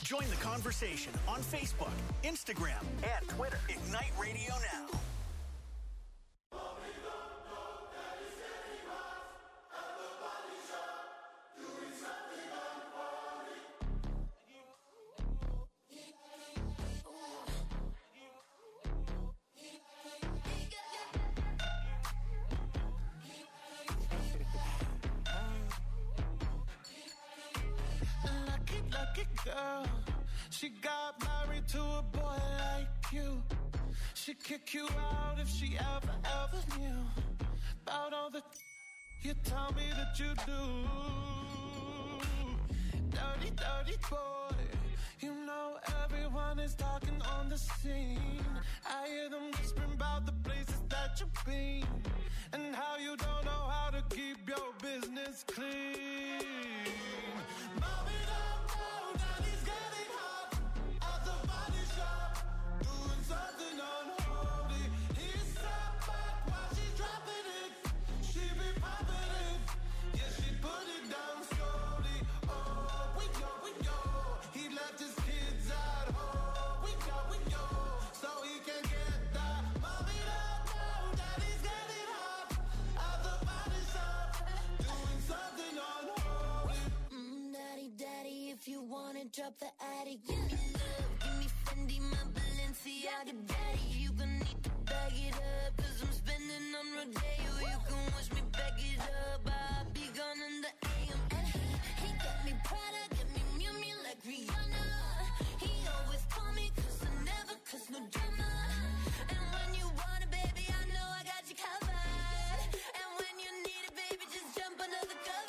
Join the conversation on Facebook, Instagram, and Twitter. Ignite Radio Now. Girl, she got married to a boy like you. She'd kick you out if she ever knew about all the you tell me that you do. Dirty, dirty boy. You know everyone is talking on the scene. I hear them whispering about the places that you've been and how you don't know how to keep your business clean. Mommy, drop the attic, give me love, give me Fendi, my Balenciaga daddy. You gon' need to bag it up, cause I'm spending on Rodeo. You can watch me back it up, I'll be gone in the AM. And he got me Prada, get me Miu Miu like Rihanna. He always call me cause I never cause no drama. And when you want it, baby, I know I got you covered. And when you need it, baby, just jump under the covers.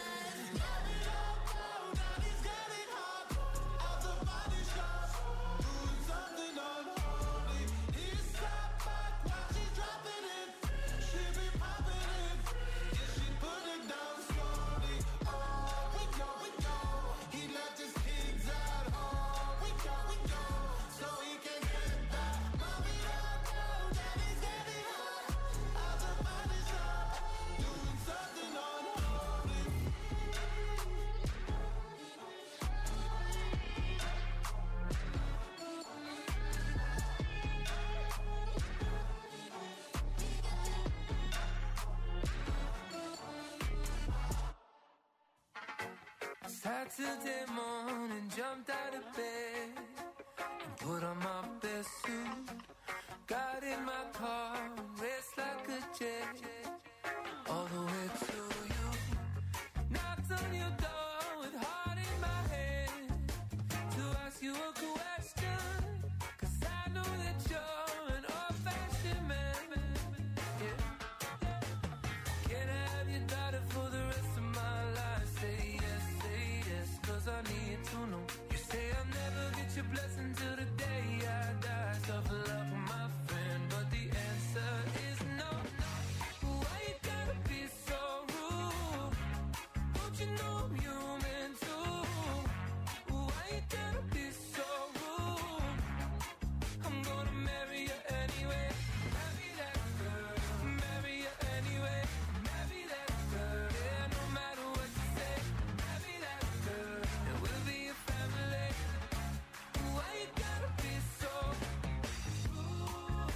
Saturday morning, jumped out of bed and put on my best suit. Got in my car and raced like a jet all the way to you. Knocked on your door with heart in my head to ask you a question, cause I know that you're an old-fashioned man. Yeah. Can I have your daughter for the rest of my life? Say yes, cause I need to know. You say I'll never get your blessing till the day I die. Suffer love for my friend, but the answer is no. Why you gotta be so rude? Don't you know I'm human too? Why you gotta be so rude? I'm gonna marry you anyway. Marry that girl, marry you anyway. Marry that girl, yeah, no matter what you say. Marry that girl, and we'll be a family. Why you gotta be so rude?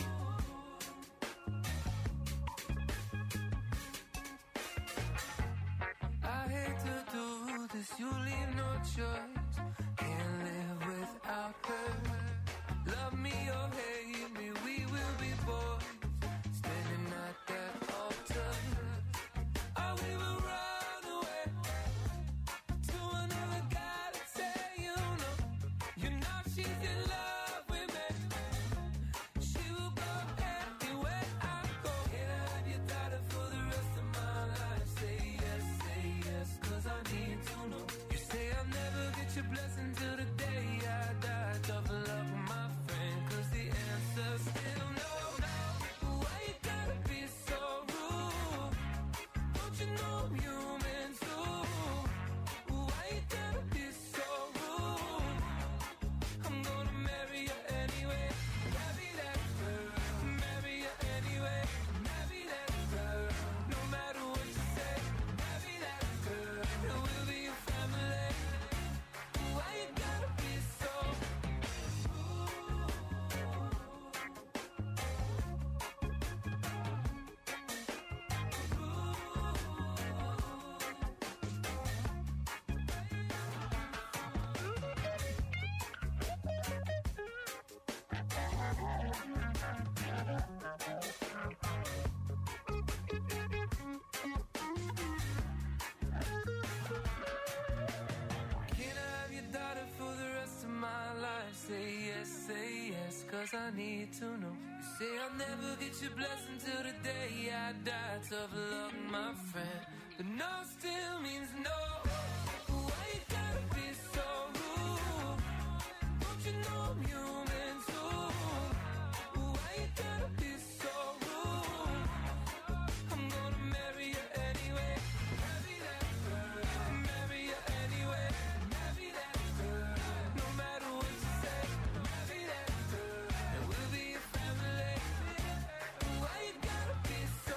I hate to do this, you leave no choice. Can't live without her. Love me or hate me, we will be boys. Standing at that altar. Oh, we will run away to another guy that say you know she's in love with me. She will go anywhere I go. Can I have your daughter for the rest of my life? Say yes, cause I need to know. You say I'll never get your blessing till the day I die. Tough love with my friend, cause the answer's still no. Why you gotta be so rude? Don't you know I'm human too? Why you gotta be so rude? I'm gonna marry you anyway. Marry that girl, marry you anyway. Marry that girl, no matter what you say. Marry that girl, and we'll be a family. Why you 'cause I need to know. You say I'll never get your blessing till the day I die. Tough luck, my friend, but no still means no. Why you gotta be so rude? Don't you know I'm human too? Why you gotta be so rude? I'm gonna marry you anyway. Marry that girl. Marry you anyway. Marry that girl. No matter what you say. Marry that girl. And we'll be a family. Why you gotta be so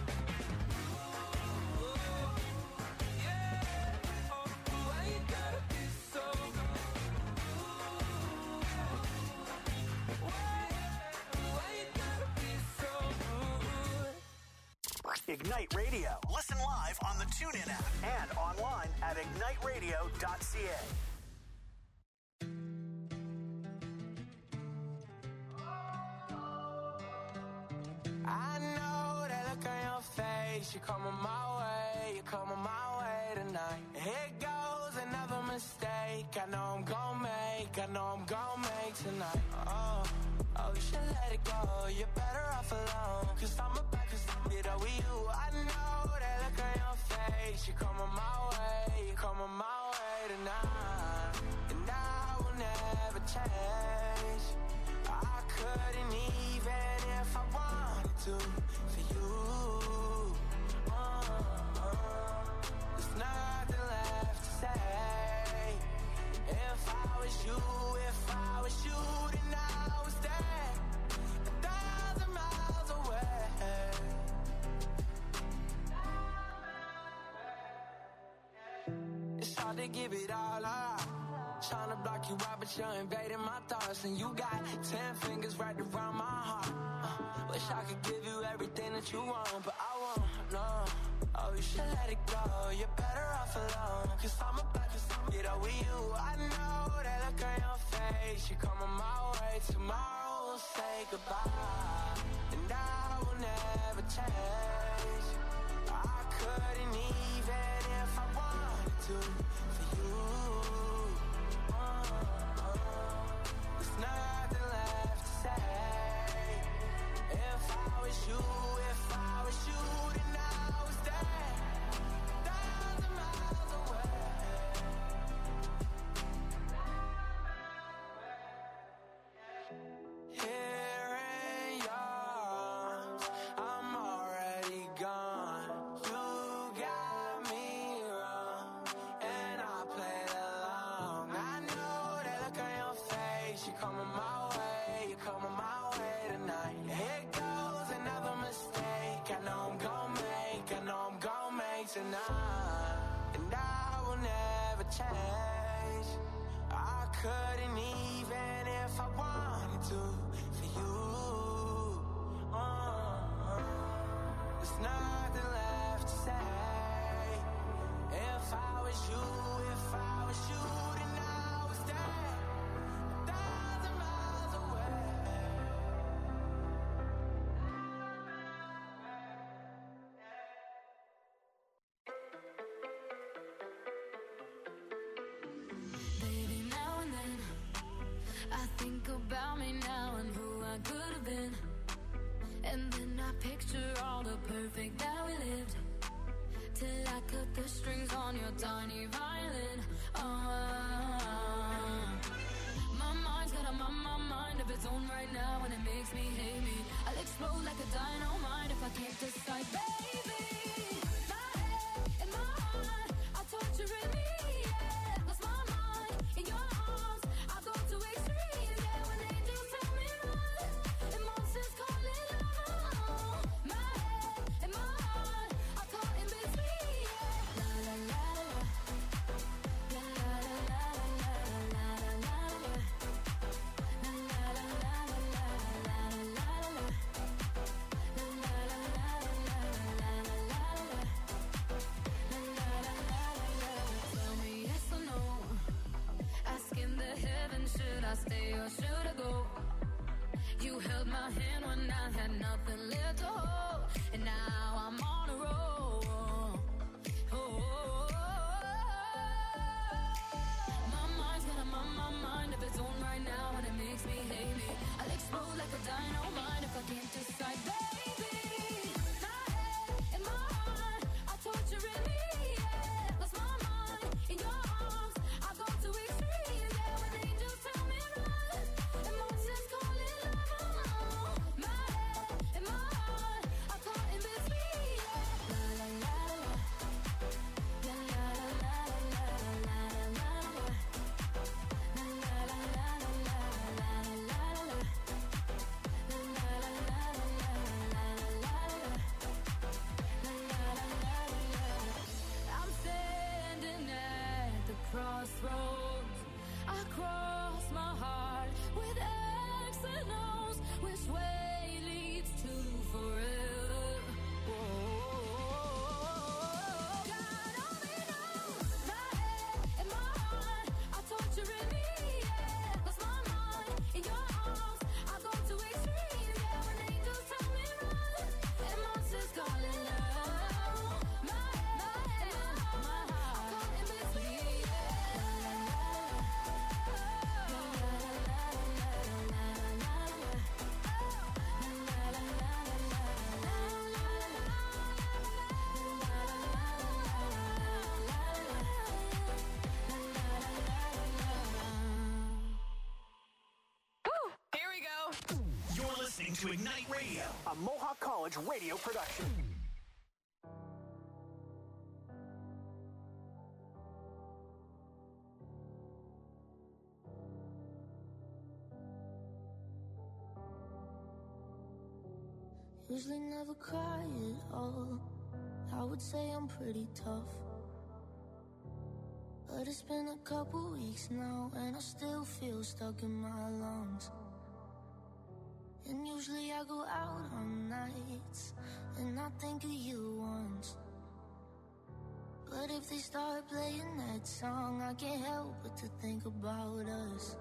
rude? Yeah. Oh, why you gotta be so rude? Why you gotta be so rude? Ignite Radio. Listen live on the TuneIn app and online at igniteradio.ca. I know that look on your face. You're coming my way, you're coming my way tonight. Here goes another mistake. I know I'm gonna make, I know I'm gonna make tonight. Oh, you should let it go. You're better off alone. 'Cause I'm about to get up with you. I know that look on your face. You're coming my way, you're coming my way tonight. And I will never change. I couldn't even if I wanted to for you. There's nothing left to say. If I was you, then I was there 1,000 miles away. It's hard to give it all up. Trying to block you out, but you're invading my thoughts. And you got 10 fingers right around my heart. Wish I could give you everything that you want, but I won't, no. Oh, you should let it go. You're better off alone. 'Cause I'm about to get up with you. I know that look on your face. You're coming my way. Tomorrow we'll say goodbye. And I will never change. I couldn't even if I wanted to for you. There's nothing left to say. If I was you, then I was there 1,000 miles away. Here in your arms, I'm already gone. You got me wrong, and I played along. I know that look on your face. You're coming my way, you're coming my way tonight. Here goes another mistake. I know I'm gonna make tonight. And I will never change. I couldn't even if I wanted to for you. There's nothing left to say. If I was you, then I was there 1,000 miles away. Baby, now and then I think about me now and who I could have been. And then I picture all the perfect that we lived. Till I cut the strings on your tiny violin. My mind's got a mind of its own right now, and it makes me hate me. I'll explode like a dynamite if I can't decide, baby. My head and my heart are torturing me. Yeah, lost my mind in your arms. I go to extremes. Yeah, when angels tell me run, and monsters call it love. My head and my heart are caught in between. Yeah, la la la la, la la la la la la la la. La la la la la la la la la. La la la la la la la la la. La la la la la. Tell me yes or no. Asking the heavens, should I stay or should I go? You held my hand when I had nothing left to hold, and now I'm on a roll. My mind's got a mind of its own right now, and it makes me hate me. I'll explode You're listening to Ignite Radio, a Mohawk College radio production. Usually never cry at all. I would say I'm pretty tough, but it's been a couple weeks now and I still feel stuck in my lungs. And usually I go out on nights and I think of you once, but if they start playing that song, I can't help but to think about us.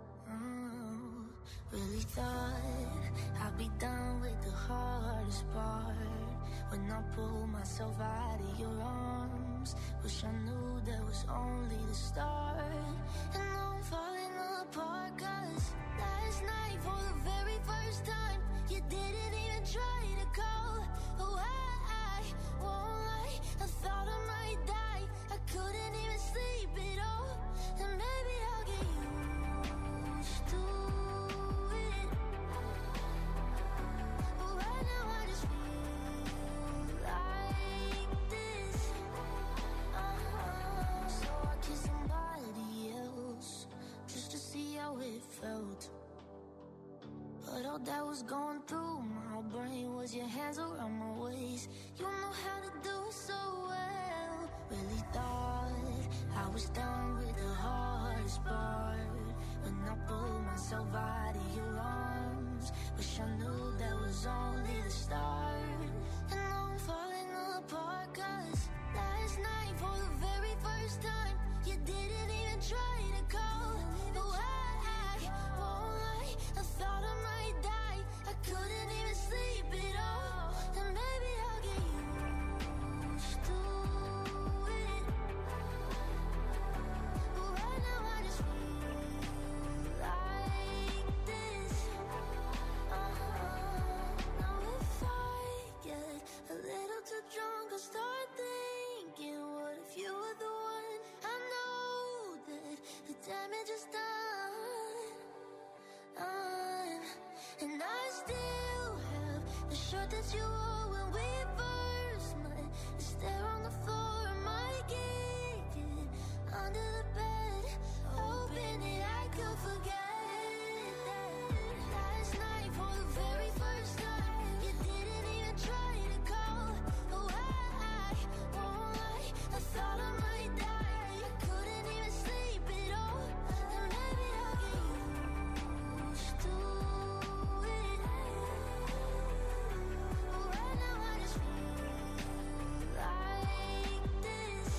Really thought I'd be done with the hardest part when I pulled myself out of your arms. Wish I knew that was only the start. And now I'm falling apart, 'cause last night for the very first time you didn't even try to call. Oh, I won't lie, I thought I might die. I couldn't even sleep at all. And maybe I'll get used to it, but right now I just feel like this. So I kissed somebody else just to see how it felt, but all that was going through my brain was your hands around my waist. You know how to do it so well. Really thought I was done with the hardest part when I pulled myself out of your arms. Wish I knew that was only the start. And now I'm falling apart, 'cause last night for the very first time you didn't even try to call. No, I won't lie, I thought I might die. I couldn't even sleep at all. And maybe I'll get used to it, but right now I just feel like this. Now if I get a little too drunk, I'll start thinking, what if you were the one? I know that the damage is done, and I still have the shirt that you wore when we first met. It's there on the floor, I might kick it under the bed, hoping that I could forget that last night for the very first time you didn't even try to call. Oh, I won't lie, I thought I might die. I couldn't even sleep at all. And maybe I'll get used to it, but right now I just feel like this.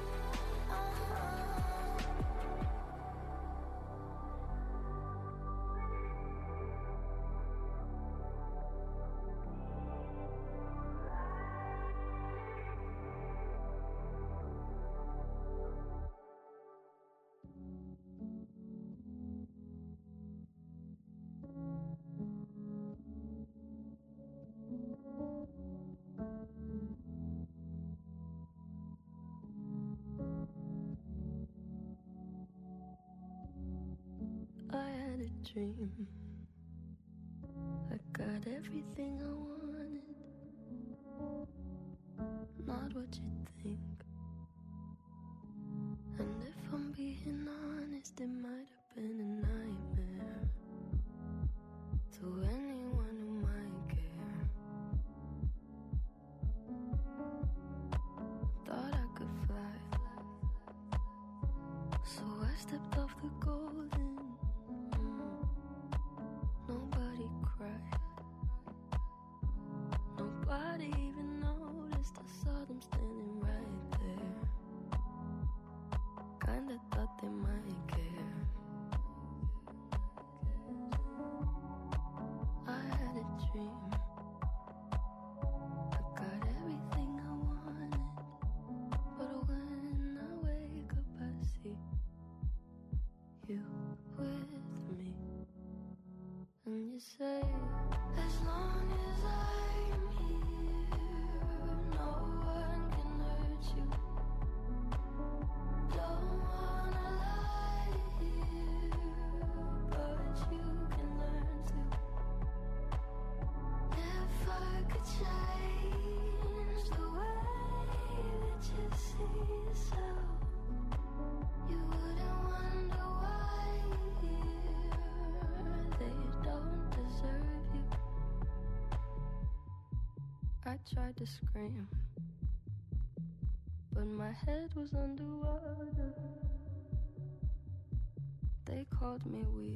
I had a dream, I got everything I wanted, not what you think. And if I'm being honest, it might have been a nightmare to anyone who might care. Thought I could fly, so I stepped off the golden. Nobody cried, nobody even noticed. I saw them standing right there, kinda thought they might care. I had a dream, I got everything I wanted, but when I wake up I see you with me. And you say, as long as I'm here, no one can hurt you. Don't wanna lie here, but you can learn to. yourself. You wouldn't wonder why they don't deserve you. I tried to scream, but my head was underwater. They called me weak,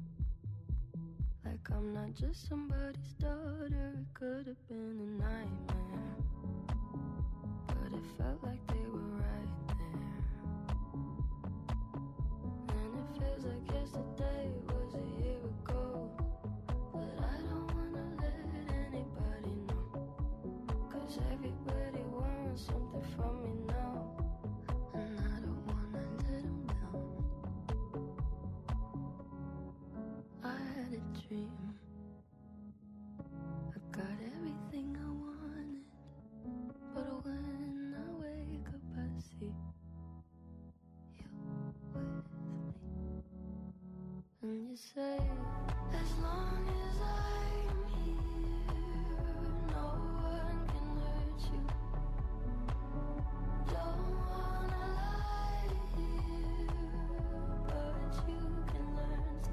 like I'm not just somebody's daughter. It could have been a nightmare, but it felt like they were right there. And it feels like yesterday was a year ago, but I don't wanna let anybody know, 'cause everybody wants something from me now, and I don't wanna let them down. I had a dream, I got everything I wanted, but when I wake up I see you with me. And you say, as long as I'm here, no one can hurt you. Don't wanna lie here, but you can learn to.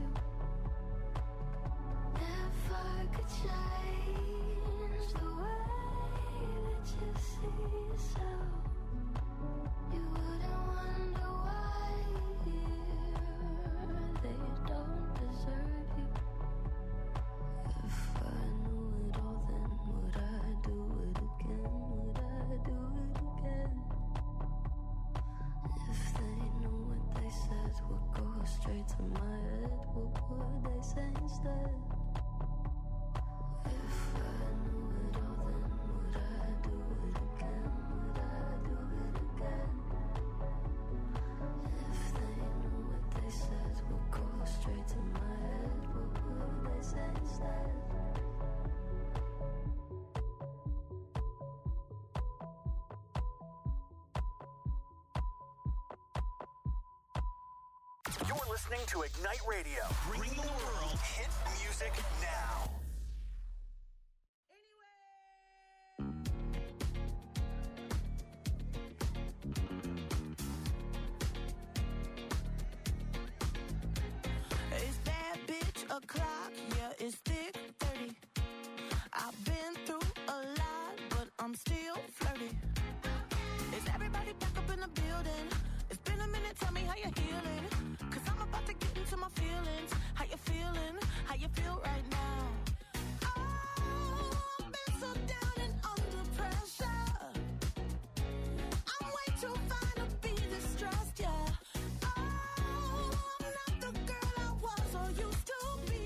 If I could change the way that you see yourself, you wouldn't wonder why they don't deserve you. If I knew it all, then would I do it again? Would I do it again? If they knew what they said would go straight to my head, what would they say instead? If I knew it all, then would I do it again? Would I do it again? If they knew what they said would go straight to my head, what would they say instead? You're listening to Ignite Radio. Bring the world hit music now. It's that bitch o'clock, yeah, it's thick 30. I've been through a lot, but I'm still flirty. Is everybody back up in the building? It's been a minute, tell me how you're healing. 'Cause I'm about to get into my feelings. How you feeling? How you feel right now? Oh, I've been so down and under pressure. I'm way too fine to be distressed, yeah. Oh, I'm not the girl I was or used to be.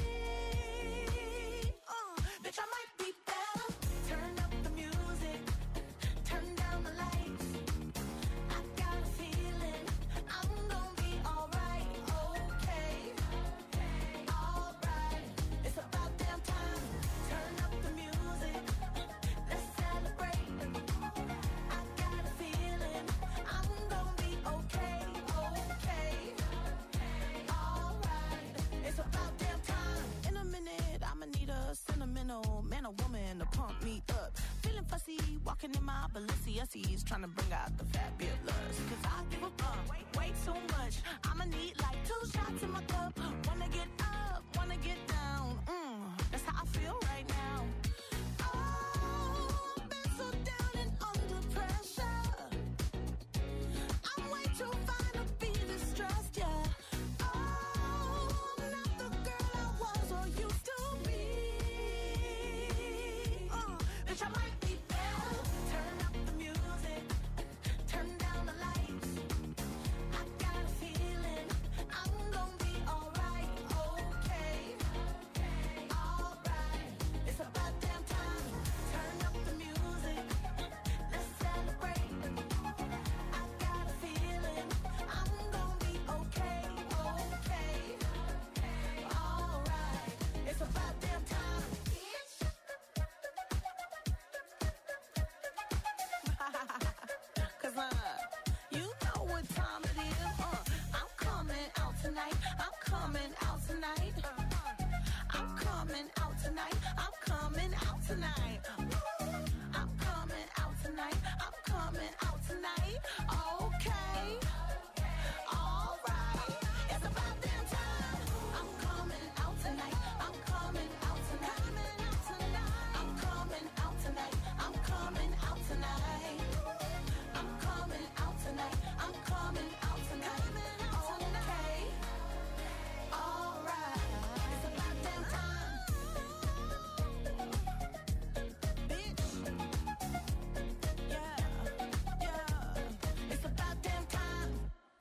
Bitch, I might be better. Turn up the music, turn down the lights. I got a feeling I'm gonna be alright, okay, alright. It's about damn time. Turn up the music, let's celebrate. I got a feeling I'm gonna be okay, alright. It's about damn time. In a minute, I'ma need a sentimental man or woman to pump me up. Feeling fussy, walking in my Balenciennes, trying to bring out the fabulous. 'Cause I give a fuck way too much. I'ma need like 2 shots in my cup. Wanna get up, wanna get down. That's how I feel right now. Oh, I've been so down and under pressure. I'm way too fine to be distressed, yeah. Oh, I'm not the girl I was or used to be. Bitch, I might be better. Turn up the music, turn down the lights. I got a feeling I'm gonna be alright, okay, alright. It's about damn time. Turn up the music, let's celebrate. I got a feeling I'm gonna be okay, alright. It's about damn time. 'Cause you know what time it is. I'm coming out tonight. I'm coming out tonight. I'm coming out tonight. I'm coming out tonight. I'm coming out tonight. I'm coming out tonight. Okay. Alright. It's about damn time. I'm coming out tonight. I'm coming out tonight. I'm coming out tonight. I'm coming out tonight. I'm coming out tonight. I'm coming out tonight. Okay. Alright. It's about damn time. Bitch. Yeah. It's about damn time.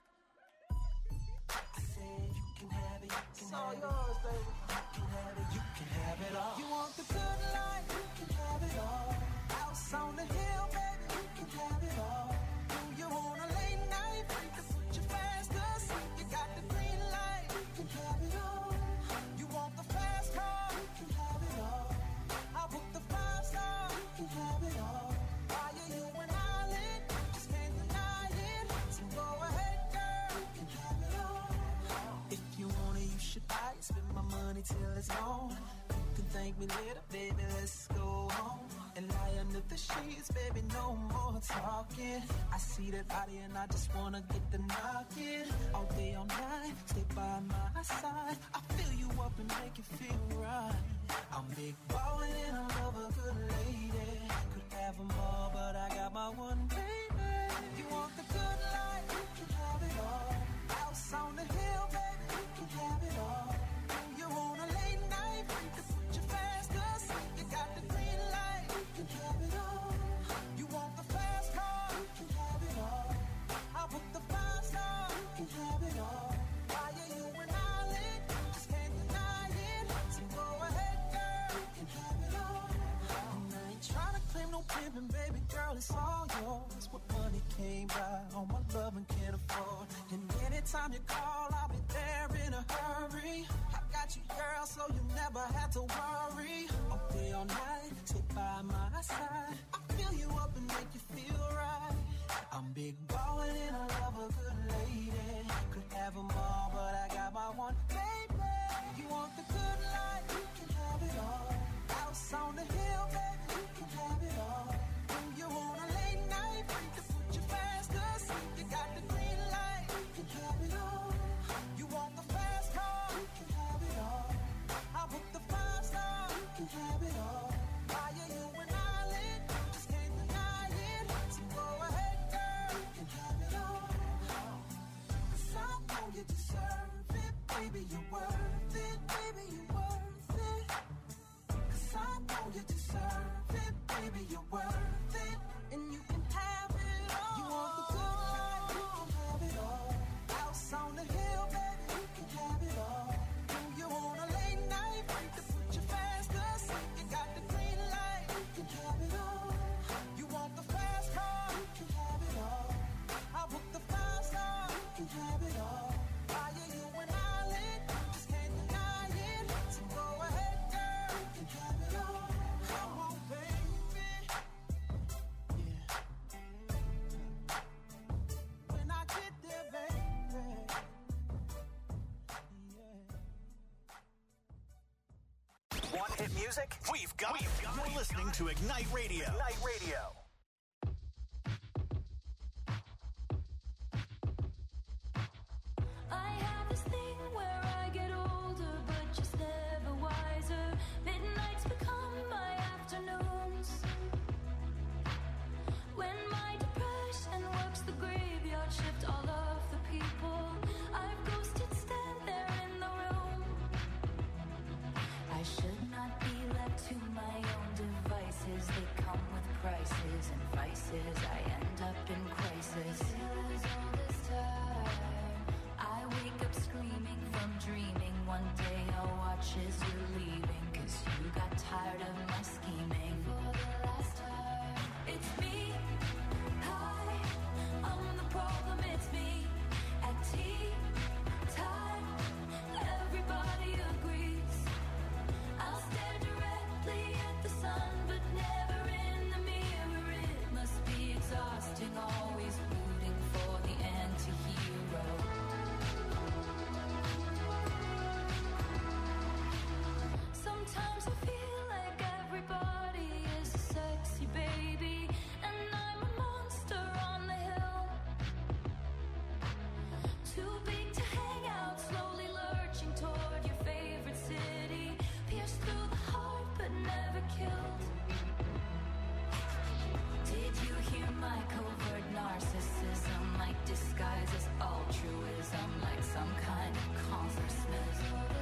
I said you can have it, you can have it. Yours, baby. You can have it, you can have it all. You want the good life, you can have it all. House on the hill, baby, you can have it all. Do you want a late night? You can put your fast asleep. You got the green light, you can have it all. You want the fast car, you can have it all. I'll book the 5-star, you can have it all. Why are you and I lit? Just can't deny it. So go ahead, girl, you can have it all. If you want it, you should buy it. Spend my money till it's gone. You can thank me later, baby, let's go home. And lie under the sheets, baby, no more talking. I see that body and I just wanna get the knocking. All day, all night, stay by my side. I fill you up and make you feel right. I'm big ballin' and I love a good lady. Could have them all, but I got my one baby. You want the good life, you can have it all. House on the hill, baby, you can have it all. You want a late night, you can put your fast asleep. You got the green light, you can have it all. You want the fast car, you can have it all. I'll book the 5-star, you can have it all. Why are you and I lit? Just can't deny it. So go ahead, girl, you can have it all. And I ain't trying to claim no pimpin', baby girl, it's all yours. What money came by, all my love and can't afford. And anytime you call, I'll be there in a hurry. I got you, girl, so you never have to worry. All day, all night, stay by my side. I fill you up and make you feel right. I'm big ballin' and I love a good lady. Could have them all, but I got my one baby. You want the good life, you can have it all. House on the hill, baby, you can have it all. When you want a late night, you can put your fast asleep. You got the green light, you can have it all. You want the fast car, you can have it all. I'll book the 5-star, you can have it all. Why are you and I lit? Just can't deny it. So go ahead, girl, you can have it all. 'Cause I know you deserve it, baby, you're worth it, baby, you're worth it. 'Cause I know you deserve it, baby, you're worth it. And you can have it all. You want the good life, you can have it all. House on the hill, baby, you can have it all. Do you want a late night? You can put your fast asleep. You got the green light, you can have it all. You want the fast car, you can have it all. I'll book the 5-star, you can have it all. Why are you and I lit? Just can't deny it. So go ahead, girl, you can have it all. Come on, baby. Yeah. When I get there, baby. Yeah. Want hit music? We've got it. You're listening to Ignite Radio. Ignite Radio. I have this thing where I get older, but just never wiser. Midnights become my afternoons. When my depression works the graveyard shift, all of the people I've ghosted stand there in the room. I should not be left to my own devices. They come with prices. killed. Did you hear my covert narcissism? Like disguise as altruism, like some kind of consciousness.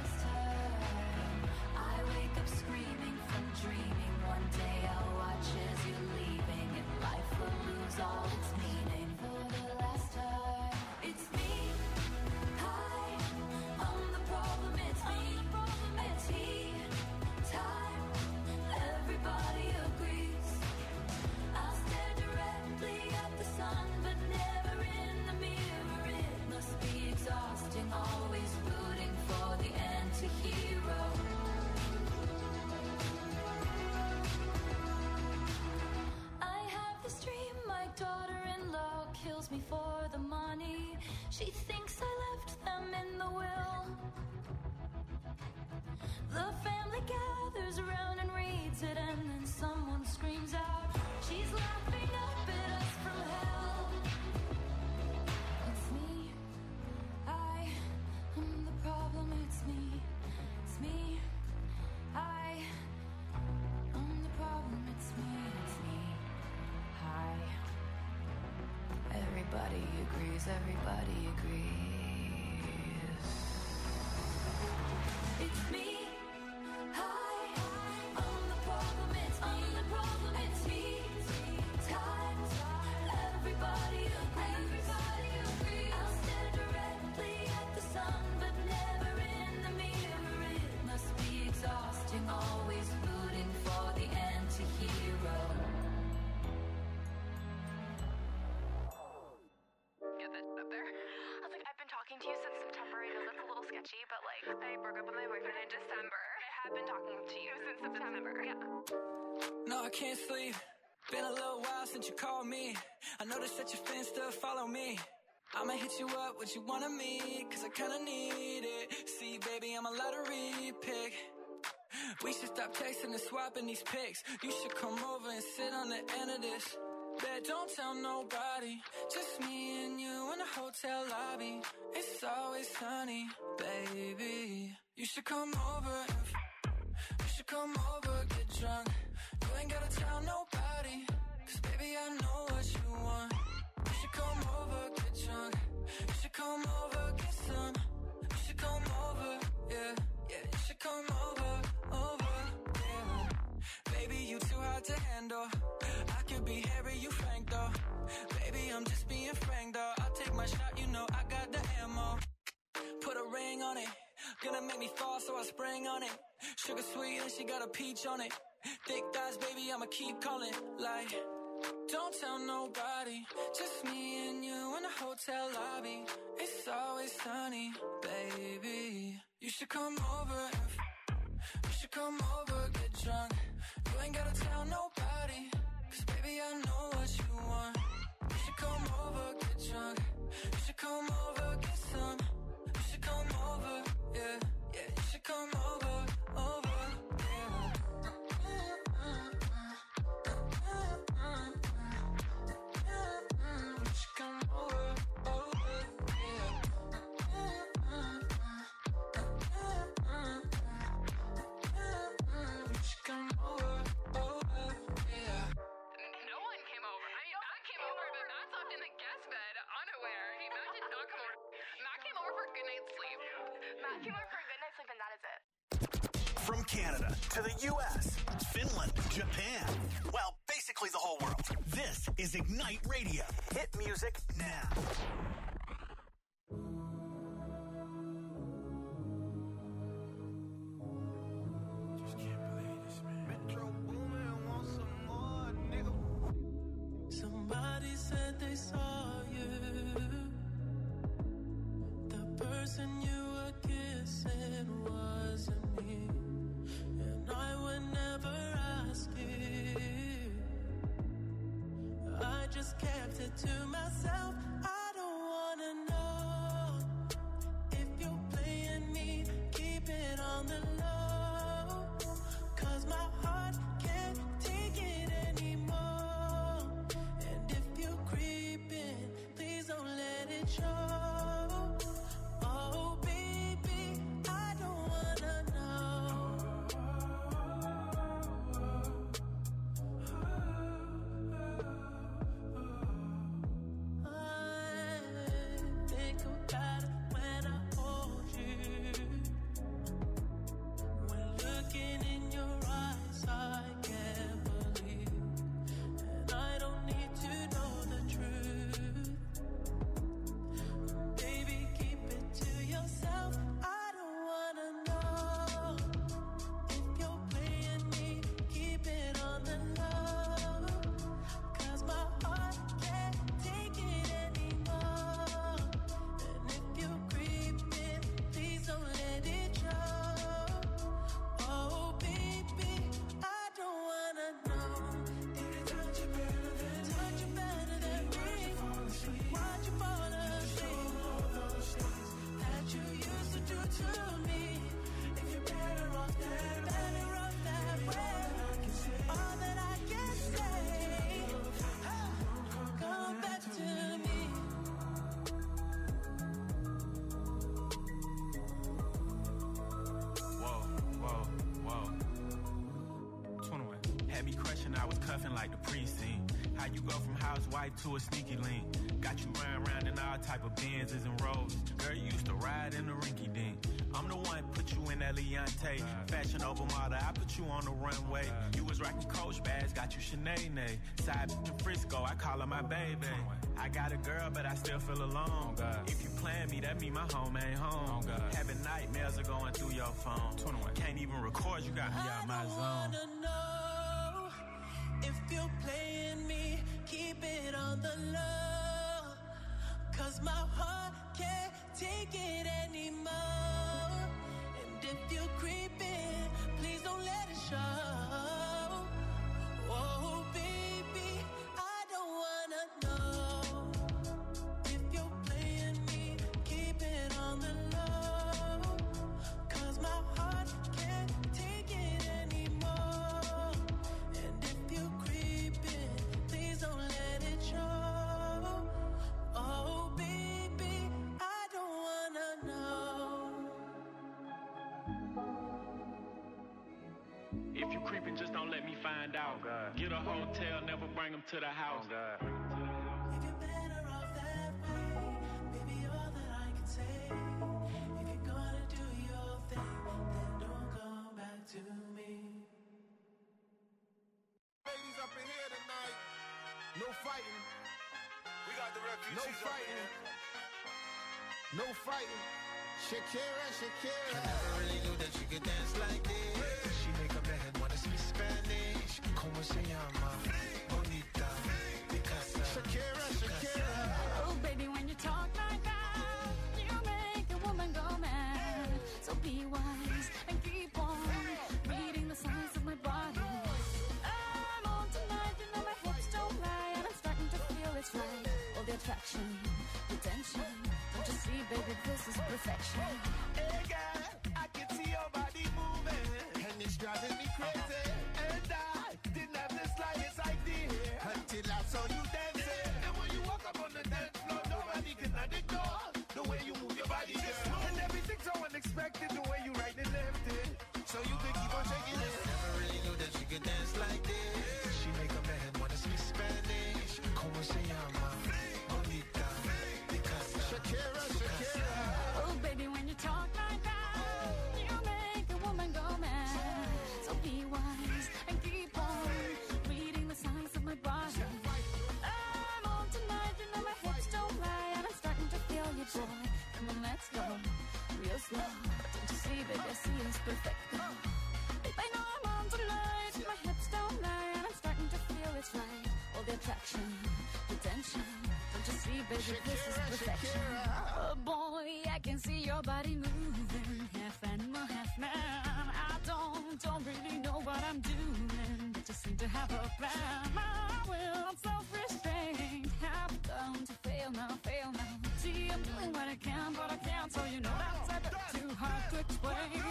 I wake up screaming from dreaming. One day I'll watch as you're leaving, and life will lose all its meaning. For the last time, it's me. Hi, I'm the problem. It's me. At tea time, everybody agrees. I'll stare directly at the sun, but never in the mirror. It must be exhausting, always rooting for the anti-hero. I have this dream, my daughter-in-law kills me for the money. She thinks I left them in the will. The family gathers around and reads it, and then someone screams out, she's laughing up at us from hell. It's me. I am the problem. It's me. It's me. I am the problem. It's me. It's me. Hi. Everybody agrees. Everybody agrees. It's me. Hi. I'm the problem. It's me. I'm the problem. It's me. Time. Everybody agrees. Everybody agrees. I'll stare directly at the sun, but never in the mirror. It must be exhausting, always rooting for the anti-hero. Get that up there. I was like, I've been talking to you since September. I know that's a little sketchy, but like, I broke up with my boyfriend in December. I have been talking to you since September. Yeah. No, I can't sleep. Been a little while since you called me. I noticed that your fans still follow me. I'ma hit you up, what you want of me, cause I kinda need it. See, baby, I'm a lottery pick. We should stop texting and swapping these pics. You should come over and sit on the end of this. Bet don't tell nobody, just me and you in the hotel lobby. It's always sunny, baby. You should come over and you should come over, get drunk. You ain't gotta tell nobody, cause baby I know what you want. You should come over, get drunk. You should come over, get some. You should come over, yeah, yeah. You should come over, yeah. Baby, you too hard to handle. I could be Harry, you Frank though. Baby, I'm just being frank though. I'll take my shot, you know I got the ammo. Put a ring on it, gonna make me fall, so I spring on it. Sugar sweet and she got a peach on it. Thick thighs, baby, I'ma keep calling. Like, don't tell nobody, just me and you in the hotel lobby. It's always sunny, baby. You should come over and you should come over, get drunk. You ain't gotta tell nobody, cause baby I know what you want. You should come over, get drunk. You should come over, get some. You should come over, yeah, yeah. You should come over, yeah. You should come over, yeah. You should come over, yeah. No one came over. I mean, Matt came over, but Matt slept in the guest bed, unaware. Matt did not come over. Matt came over for a good night's sleep. Matt came over for a good night's sleep, and that is it. From Canada to the U.S., Finland, Japan, well, basically the whole world. This is Ignite Radio. Hit music now. Just can't believe this, man. Metro Boomin want some more, nigga. Somebody said they saw you. The person you were kissing wasn't me. And I would never ask you. I just kept it to myself. I don't wanna know if you're playing me. Keep it on the low, cause my heart can't take it anymore. And if you're creeping, please don't let it show. Oh baby, I don't wanna know. cuffing like the precinct. How you go from housewife to a sneaky link? Got you riding around in all type of Benzes and Rolls. Girl, you used to ride in the rinky dink. I'm the one put you in that Leontay. Fashion over model, I put you on the runway. You was rocking Coach bags, got you Sinead. Side in Frisco, I call her my baby. I got a girl, but I still feel alone. If you plan me, that mean my home ain't home. Having nightmares are going through your phone. Can't even record, you got me out my zone. I wanna know if you're playing me, keep it on the low. Cause my heart can't take it anymore. And if you're creeping, please don't let it show. Oh, baby, I don't wanna know if you're playing me, keep it on the low. Cause my heart can't take it anymore. And if you're creeping, please don't let it show. Oh, baby, I don't wanna know. If you creeping, just don't let me find out. Get a hotel, never bring them to the house. If you're better off that way, baby, all that I can say. If you're gonna do your thing, then don't come back to me. Ladies up in here tonight. No fighting. We got the refugees. No fighting. No fighting. Shakira, Shakira. I never really knew that you could dance like this. She make a man wanna speak Spanish. Como se llama? Bonita. Picasa. Shakira, Shakira. Oh, baby, when you talk like that, you make a woman go mad. So be wise and keep on reading the signs of my body. I'm on tonight, you know my hips don't lie, and I'm starting to feel it's right. All the attraction, the tension. Don't you see, baby, this is perfection. Hey, girl, I can see your body moving, and it's driving me crazy. And I didn't have the slightest idea until I saw you dancing. And when you walk up on the dance floor, nobody can ignore the way you move your body, girl. And everything's so unexpected, the way you right and left it. So you can keep on shaking it. Never really knew that she could dance like this. She make a man wanna speak Spanish. Como se llama? Bonita. Picasa. Shakira, Shakira. Oh, baby, when you talk like that, you make a woman go mad. So be wise and keep on reading the signs of my body. I'm on tonight, you know my hips don't lie, and I'm starting to feel you, boy. Come on, let's go, real slow. Don't you see, baby, I see it's perfect. I know I'm on tonight, my hips don't lie, and I'm starting to feel it's right. All the attraction, the tension. Don't you see, baby, this is perfection. Oh boy, I can see your body moving, half animal, half man. I don't really know what I'm doing, but just seem to have a plan. My will, self-restraint, have come to fail now, fail now. See, I'm doing what I can, but I can't, so you know that's a bit too hard to explain.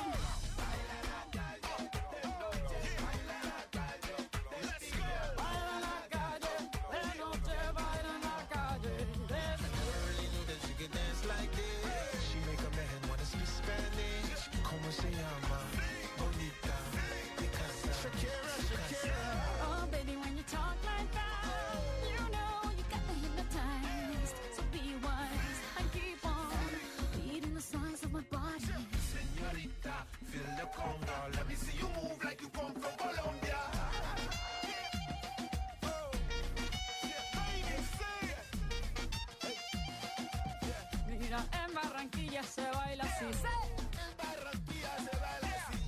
Dance like this. She make a man wanna speak Spanish. Como se llama? Bonita. Picasa. Shakira, Shakira. Oh, baby, when you talk like that, you know you got me hypnotized. So be wise and keep on reading the signs of my body. Señorita, feel the conga. Let me see you move like you come from Colombia. Mira, en Barranquilla se baila así. En Barranquilla se baila así.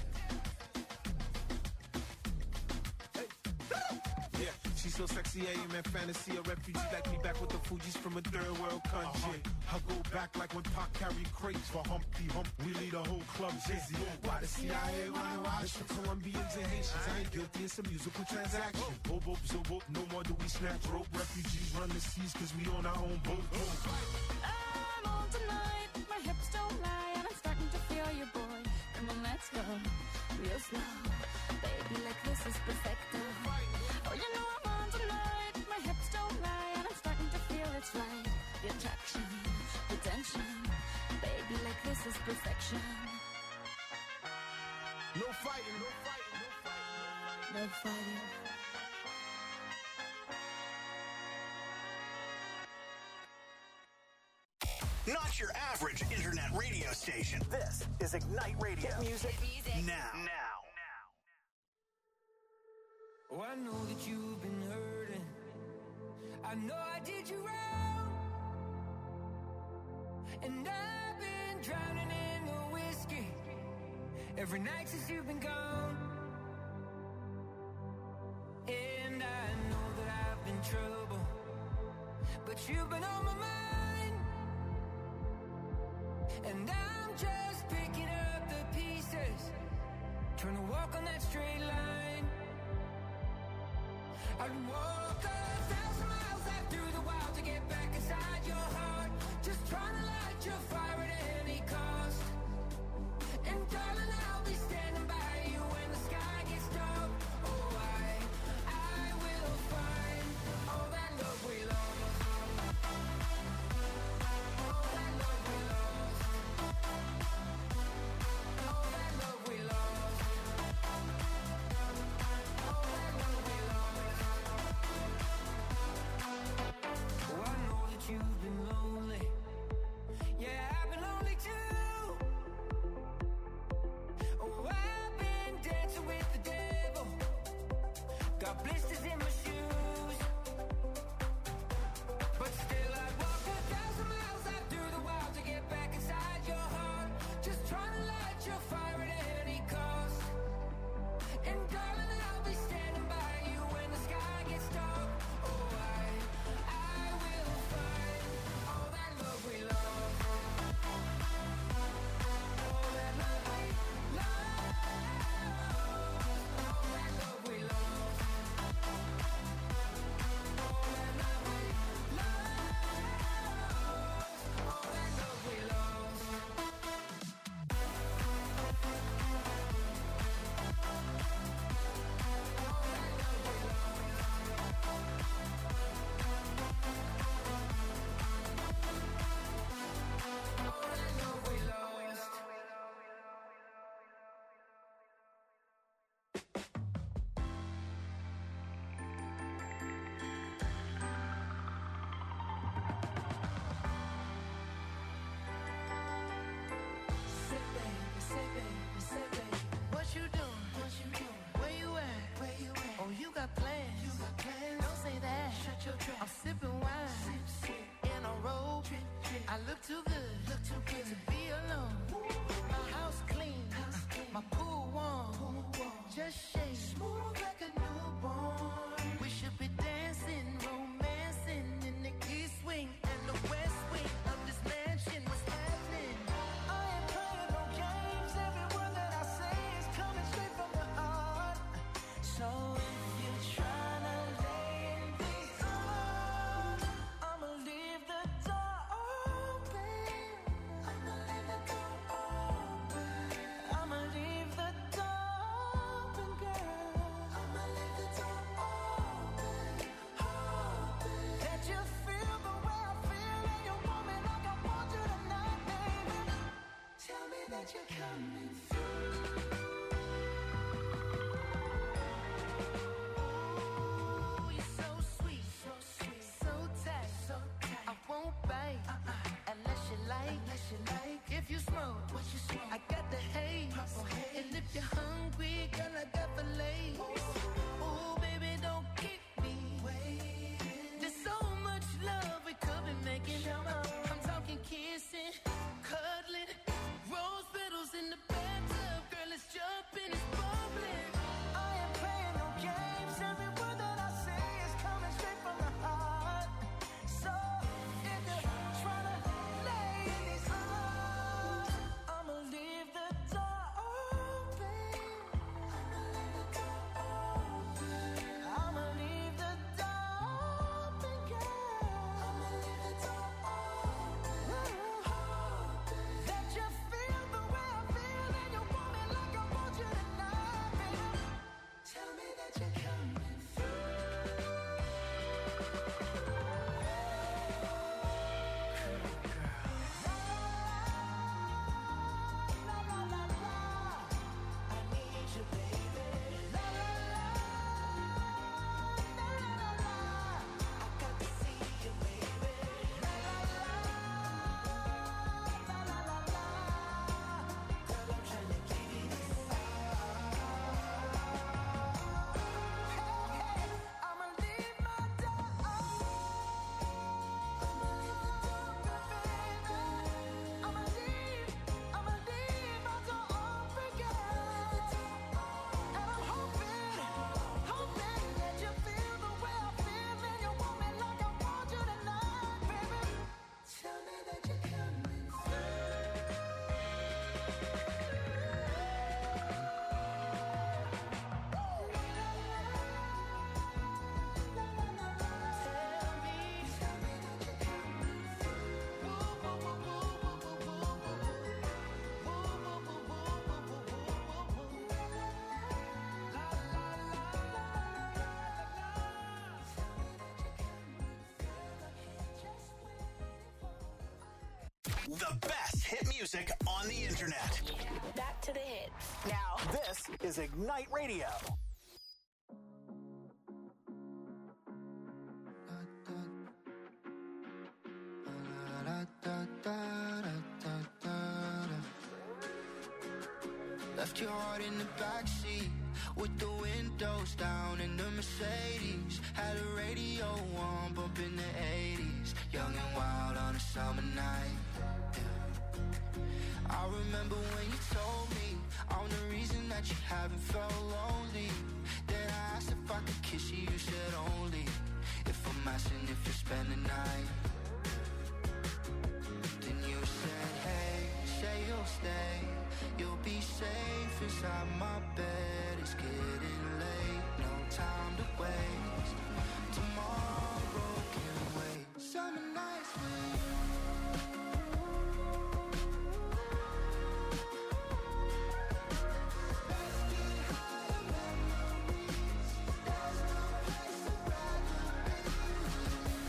Yeah, she's so sexy, amen, fantasy. A refugee like me back with the Fugees from a third world country. I go back like when Pac carried crates for Humpty Hump. We lead a whole club dizzy. Why the CIA wanna watch the Colombians and Haitians? I ain't guilty, it's a musical transaction. Boop, boop, so boop, no more do we snatch rope. Refugees run the seas cause we on our own boat. I'm on tonight, my hips don't lie, and I'm starting to feel you, boy. Come on, let's go, real slow. Baby, like this is perfecto. Oh, you know I'm on tonight, my hips don't lie, and I'm starting to feel it's right. The attraction, the tension. Baby, like this is perfection. No fighting, no fighting, no fighting. No fighting. station. This is Ignite Radio. Hit music now. Oh, I know that you've been hurting. I know I did you wrong. And I've been drowning in the whiskey every night since you've been gone. And I know that I've been trouble, but you've been on my mind. And I'm just picking up the pieces, trying to walk on that straight line. I'd walk 1,000 miles out through the wild to get back inside your heart, just trying to light your fire at any cost. And darling, I'll be standing by you when the sky gets dark. Oh, I will find all that love we lost. All that love we lost. All that love we lost. All that love we lost. Oh, I know that you've been lonely. Yeah, I've been lonely too. Oh, I've been dancing with the devil. Got blisters in my shoes. But still I'd walk 1,000 miles out through the wild to get back inside your heart, just trying to light your fire at any cost. And darling, I'll be standing by you when the sky gets dark. Oh, I will find all that love we lost. All that love we lost. All that love we lost. All that love we lost. All that love we lost. What you doing? Where you at? Oh, you got plans. Don't say that. Shut your trap. I'm sipping wine. In a robe. I look too good. To be alone. My house clean. My pool warm. Just shake. Smooth like a newborn. We should be dancing, romancing in the east wing and the west wing of this mansion. What's happening? I ain't playing no games. Every word that I say is coming straight from the heart. So if you're trying to lay in these arms, I'ma leave the door open. I'ma leave the door open. I'ma leave the door open, girl. I'ma The best hit music on the internet. Back to the hits. Now, this is Ignite Radio. Left your heart in the backseat with the windows down in the Mercedes. Had a radio on, bumping the 80s. Young and wild on a summer night. Yeah. I remember when you told me I'm the reason that you haven't felt lonely. Then I asked if I could kiss you, you said only if I'm asking if you spend the night. Then you said, hey, say you'll stay. You'll be safe inside my bed. It's getting late, no time to waste. Tomorrow can wait. Summer nights with you. Let's get higher memories. There's no place I'd rather be with you.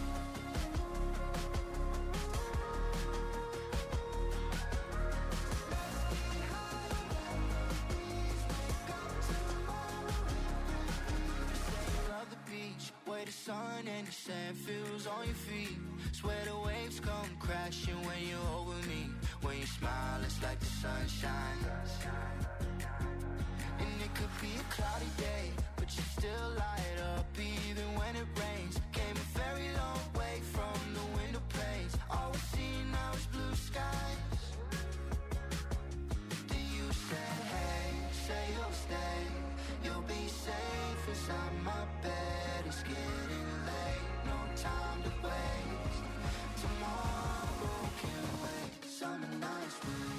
Way the sun and the sand feels on your feet. Swear the waves come crashing when you're over me. When you smile, it's like the sunshine. And it could be a cloudy day, but you still light up even when it rains. Came a very long way from the window panes. All we're seeing now is blue skies. Then you said, hey, say you'll stay. You'll be safe inside my bed. It's getting late, no time to waste. Tomorrow can wait. Summer nights with you.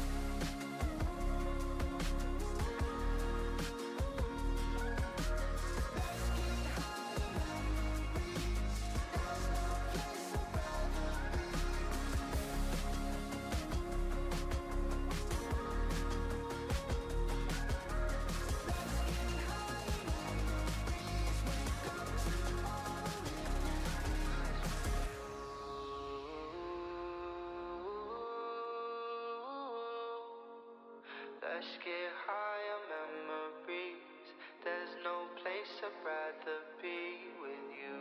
Let's get higher memories. There's no place I'd rather be with Let's get higher memories. There's no place I'd rather be with you.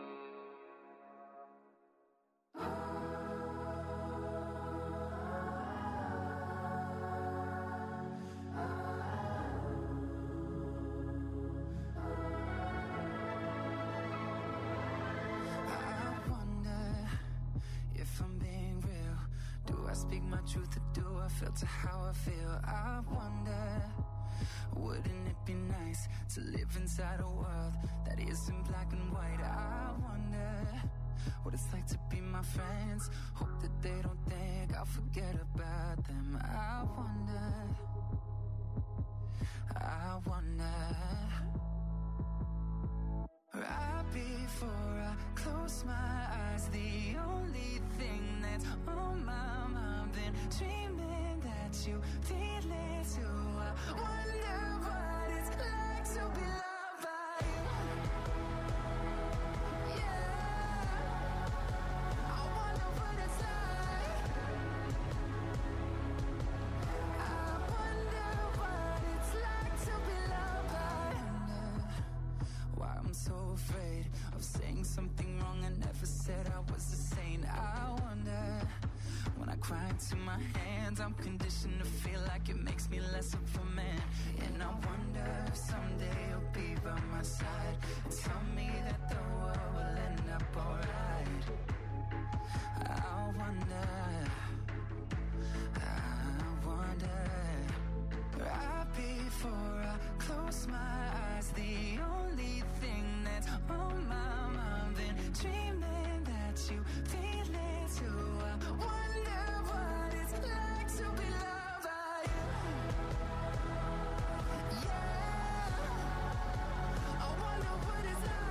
I wonder if I'm being real. Do I speak my truth or do I filter how I feel? I wonder, wouldn't it be nice to live inside a world that isn't black and white? I wonder what it's like to be my friends. Hope that they don't think I'll forget about them. I wonder, right before I close my eyes, the only thing that's on my mind, been dreaming that you feel it too. I wonder what it's like to be loved by you. Yeah, I wonder what it's like. I wonder what it's like to be loved by you. Why I'm so afraid of saying something wrong. I never said I was a saint. I wonder, when I cry into my hands, I'm conditioned to feel like it makes me less of a man. And I wonder if someday you'll be by my side and tell me that the world will end up alright. I wonder, right before I close my eyes, the only thing that's on my mind, been dreaming that you feel it too. I wonder what it's like to be loved by you. Yeah, I wonder what it's like.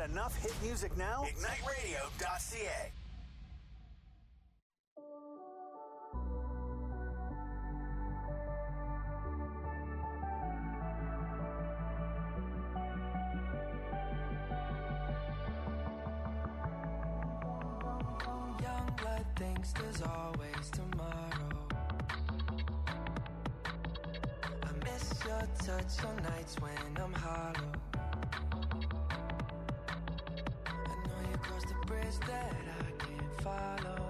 enough hit music now? IgniteRadio.ca. Young blood thinks there's always tomorrow. I miss your touch on nights when I'm hollow. Cross the bridge that I can't follow.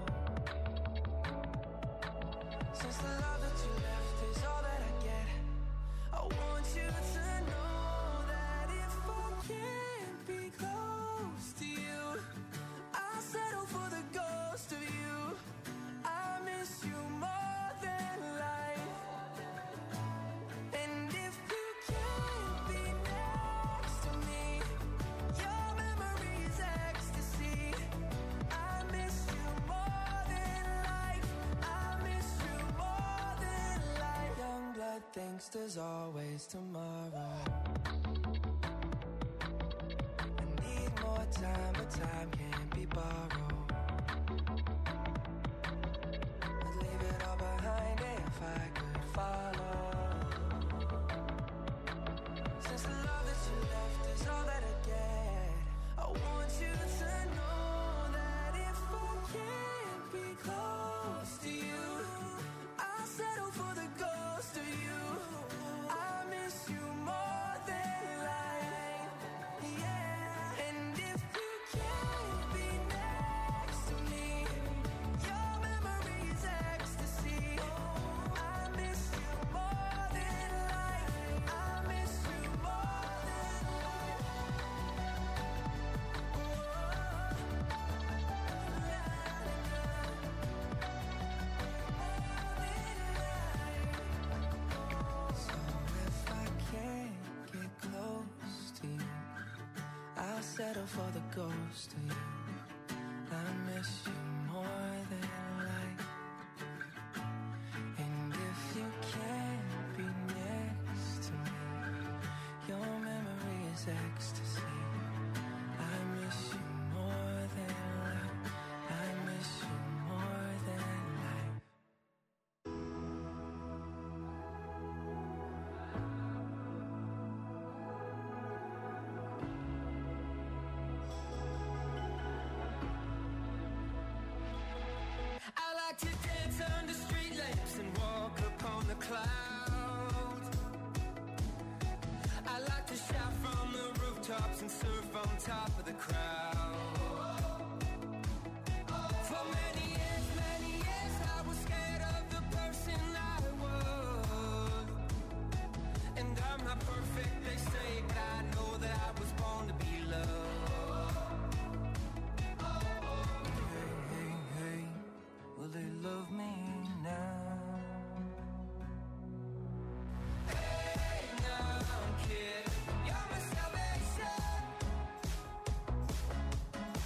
Since the love that you left is all that I get, I want you to know that if I can't be close to you, I'll settle for the ghost of you. I miss you more than life. And if you can't be next to me, your memory is ecstasy. I miss you more than life. I miss you more than life. Young blood thinks there's always tomorrow. I need more time, but time can't be borrowed. I'd leave it all behind if I could follow. Since the love that you left is all that I get, I want you to know that if I can't be close to you, I'll settle for the ghost of you. I miss you more than life, yeah. And if you can't be next to me, your memory is ecstasy. I miss you more than life. I miss you more than life. So if I can't get close to you, I'll settle for the ghost of you. I miss you more than life. And if you can't be next to me, your memory is ecstasy. I miss you more than life. I miss you more than life. I like to dance under street lamps and walk upon the clouds. I like to shout from the rooftops and surf on top of the crowd. For many years I was scared of the person I was. And I'm not perfect, they say, but I know that I was born to be loved. Hey, hey, will they love me now? Hey now, kid, you're my salvation.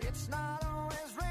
It's not always